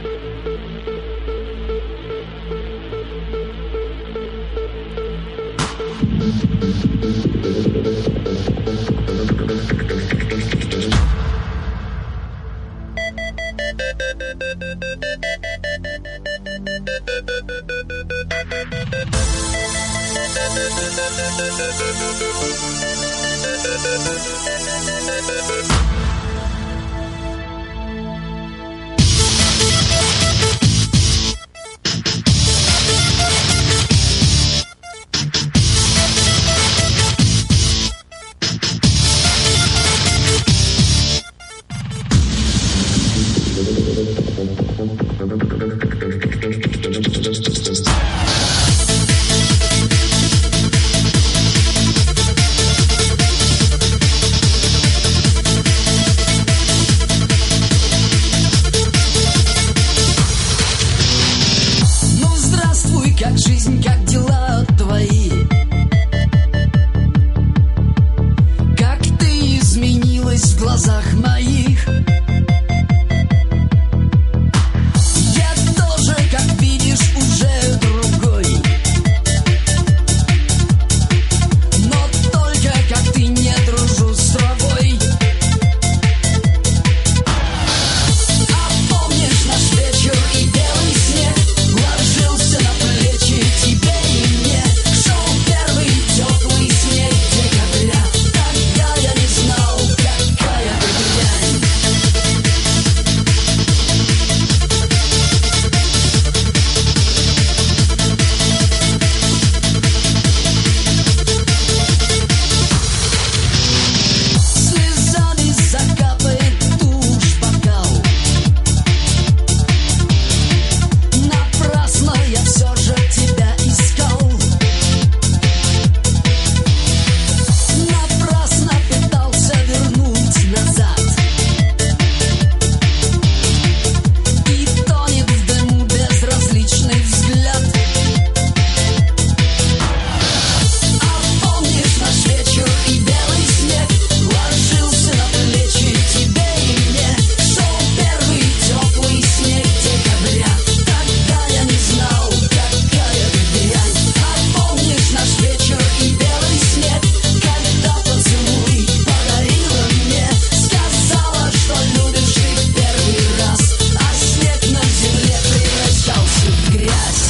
Как жизнь, как дела твои? Как ты изменилась в глазах моих? Я тоже, как видишь, уже другой. Но только как ты не дружу с тобой. А помнишь наш вечер и белый снег ложился на плечи тебе и мне? Шел первый теплый снег декабря. Тогда я не знал, какая ты дрянь. Слезами закапает тушь бокал. Напрасно я все же тебя искал. Напрасно пытался вернуть назад. И тонет в дыму безразличный взгляд. А помнишь наш вечер и белый снег ложился на плечи тебе и мне? Шел первый теплый снег декабря. Тогда я не знал, какая ты дрянь. А помнишь наш вечер и белый снег, когда поцелуй подарила мне? Сказала, что любишь ты в первый раз, а снег на земле превращался в грязь.